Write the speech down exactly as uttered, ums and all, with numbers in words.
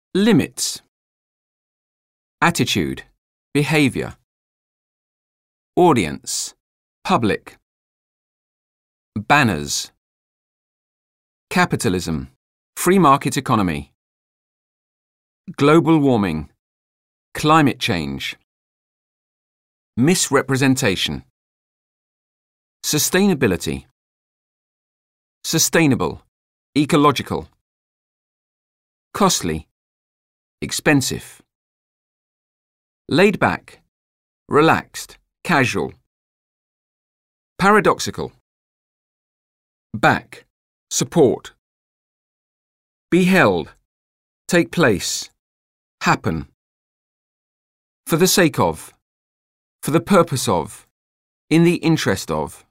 Limits. Attitude, behaviour. Audience, public. Banners. Capitalism, free market economy. Global warming, climate change. Misrepresentation. Sustainability. Sustainable, ecological. Costly, expensive. Laid back, relaxed, casual. Paradoxical. Back, support. Beheld, take place, happen. For the sake of, for the purpose of, in the interest of.